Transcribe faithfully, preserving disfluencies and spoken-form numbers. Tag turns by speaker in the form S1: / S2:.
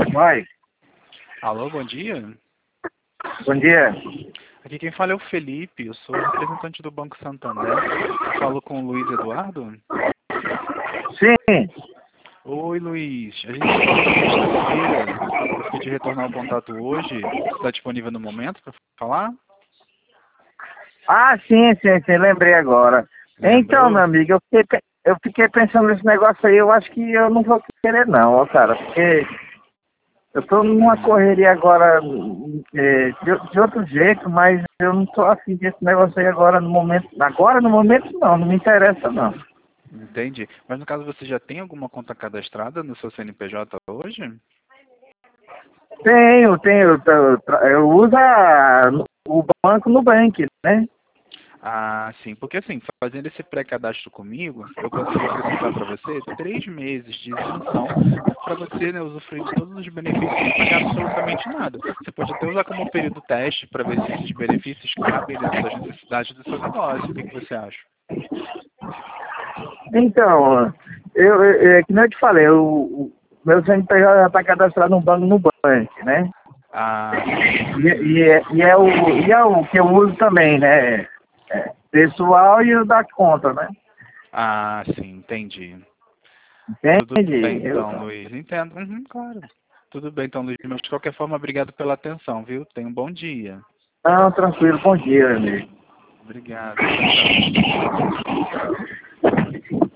S1: Vai.
S2: Alô, bom dia.
S1: Bom dia.
S2: Aqui quem fala é o Felipe, eu sou representante do Banco Santander. Eu falo com o Luiz Eduardo?
S1: Sim.
S2: Oi, Luiz. A gente se falou na sexta-feira. Eu fiquei de retornar o contato hoje. Você está disponível no momento para falar?
S1: Ah, sim, sim, sim, lembrei agora. Então,
S2: Lembrou?
S1: meu amigo, eu fiquei, pe- eu fiquei pensando nesse negócio aí, eu acho que eu não vou querer não, ó, cara, porque eu tô numa
S2: Uhum.
S1: correria agora hum, é, de, de outro jeito, mas eu não tô afim desse negócio aí agora no momento. Agora no momento não, não me interessa não.
S2: Entendi. Mas no caso você já tem alguma conta cadastrada no seu C N P J hoje?
S1: Tenho, tenho, eu, eu, eu uso a- o banco no Bank, né?
S2: Ah, sim, porque assim, fazendo esse pré-cadastro comigo, eu consigo acrescentar para você três meses de isenção para você, né, usufruir de todos os benefícios sem pagar absolutamente nada. Você pode até usar como período teste para ver se esses benefícios cabem dentro das necessidades do seu negócio. O que que você acha?
S1: Então, eu, eu, é que nem eu te falei, o, o meu C N P J já está cadastrado no banco no banco, né?
S2: Ah, sim.
S1: E,
S2: Uhum.
S1: e, é, e, é o, e é o que eu uso também, né? É, pessoal e o da conta, né?
S2: Ah, sim, entendi. Tudo bem
S1: Entende? Eu,
S2: então, Luiz. Entendo. Uhum, claro. Tudo bem então, Luiz. Mas de qualquer forma, obrigado pela atenção, viu? Tenha um bom dia.
S1: não, tranquilo, bom dia, amigo.
S2: Obrigado. Tchau, tchau.